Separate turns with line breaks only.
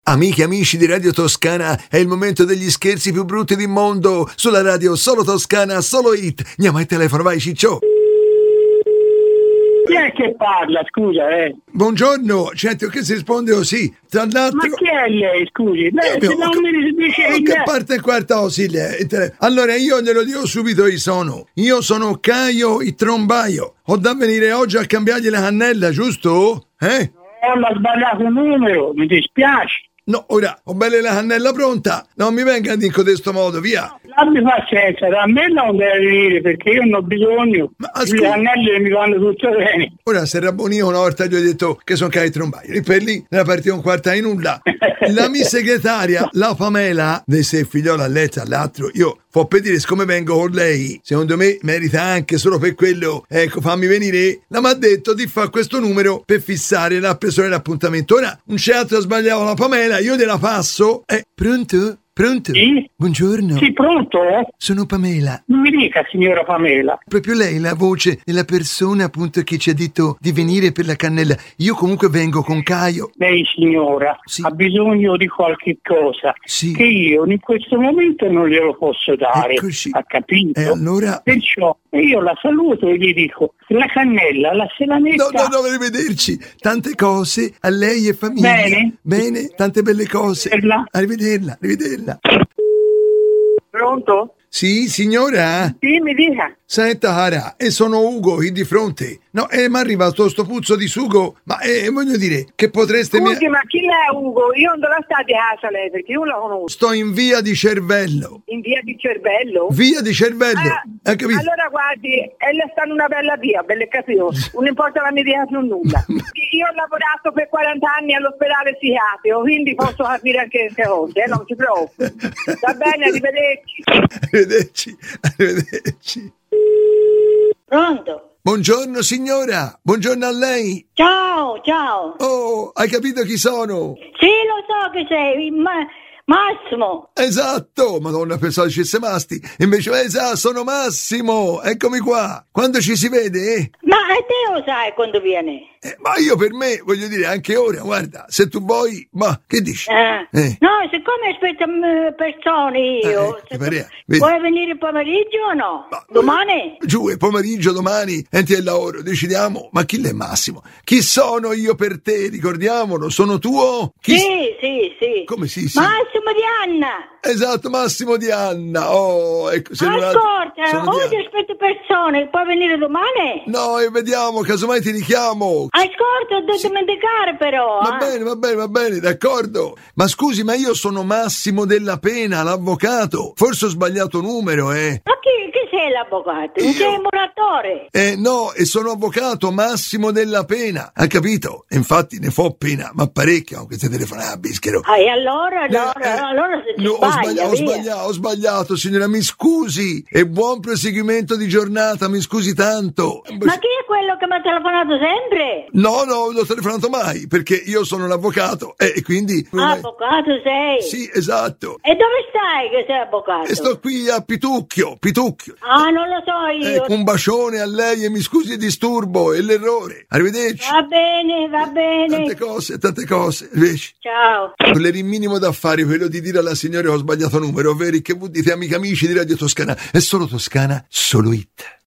Amiche e amici di Radio Toscana, è il momento degli scherzi più brutti del mondo. Sulla radio solo Toscana, solo hit. Andiamo al telefono, vai Ciccio.
Chi è che parla, scusa,
Buongiorno, senti che si risponde così. Tra l'altro...
Ma chi è lei, scusi? Beh, se non mi dice
che parte e quarta Osilia. Allora io glielo dico subito chi sono. Io sono Caio il trombaio. Ho da venire oggi a cambiargli la cannella, giusto?
Ho sbagliato il numero, mi dispiace.
No, ora, ho bella la cannella pronta. Non mi venga a dire in questo modo, via.
Abbi pazienza, da me non deve venire perché io non ho bisogno.
Ma
le cannelle mi vanno tutte bene.
Ora se rabbonio una volta gli ho detto che sono Caio Trombaio e per lì nella partita un quarta in nulla. La mia segretaria, la Pamela, di se figliola a letto all'altro, io può per dire siccome vengo con lei, secondo me merita anche solo per quello, ecco fammi venire, la m'ha detto di fare questo numero per fissare la persona dell'appuntamento. Ora un certo sbagliavo la Pamela, io gliela passo. Pronto? Pronto?
Sì?
Buongiorno.
Sì, pronto?
Sono Pamela.
Non mi dica, signora Pamela.
Proprio lei, la voce della persona appunto che ci ha detto di venire per la cannella. Io comunque vengo con Caio.
Lei, signora,
sì,
ha bisogno di qualche cosa
sì,
che io in questo momento non glielo posso dare.
Eccoci.
Ha capito?
E allora...
Perciò io la saluto e gli dico, la cannella se la metta...
No, arrivederci. Tante cose a lei e famiglia. Bene, tante belle cose. Arrivederla.
Pronto?
Sì, signora?
Sì, mi dica.
Senta, cara, e sono Ugo, qui di fronte. No, mi arriva sto puzzo di sugo, ma voglio dire, che potreste...
Scusi, ma chi è Ugo? Io non dove sta di casa lei, perché io non la conosco.
Sto in via di Cervello.
In via di Cervello?
Via di Cervello, hai capito?
Allora guardi, ella sta in una bella via, belle capito? Non importa la mia via, non nulla. Io ho lavorato per 40 anni all'ospedale psichiatrico, quindi posso capire anche queste cose, non si preoccupi. Va bene, arrivederci.
Arrivederci.
Pronto?
Buongiorno signora, buongiorno a lei.
Ciao.
Oh, hai capito chi sono?
Sì, lo so che sei, Massimo.
Esatto, madonna, pensavo dicesse Masti. Invece, sono Massimo, eccomi qua. Quando ci si vede?
Ma te lo sai quando viene?
Ma io per me, voglio dire, anche ora, guarda, se tu vuoi, ma che dici?
No, siccome aspetto persone io, vuoi venire pomeriggio o no?
Ma,
domani?
Giù, è pomeriggio, domani, enti al lavoro, decidiamo. Ma chi è Massimo? Chi sono io per te, ricordiamolo, sono tuo?
Sì.
Come sì?
Massimo di Anna.
Esatto, Massimo di Anna. Oh, ecco.
Ascolta, oggi aspetto persone, puoi venire domani?
No, e vediamo, casomai ti richiamo.
Ascolta, non dimenticare però.
Va bene, d'accordo. Ma scusi, ma io sono Massimo della Pena, l'avvocato. Forse ho sbagliato numero,
Ma chi sei l'avvocato? Non sei il muratore?
No, e sono avvocato Massimo della Pena. Ha capito? Infatti ne fo pena, ma parecchio, queste telefonate a bischero.
E allora se ti
ho sbagliato, signora, mi scusi. E buon proseguimento di giornata, mi scusi tanto.
Ma chi è quello che mi ha telefonato sempre?
No, non l'ho telefonato mai, perché io sono l'avvocato e quindi...
Avvocato sei?
Sì, esatto.
E dove stai che sei avvocato?
E sto qui a Pitucchio.
Non lo so io.
Un bacione a lei e mi scusi il disturbo e l'errore. Arrivederci.
Va bene.
Tante cose. Invece,
ciao.
Quello il minimo da fare, quello di dire alla signora che ho sbagliato numero, ovvero che voi dite amici di Radio Toscana. È solo Toscana, solo hit.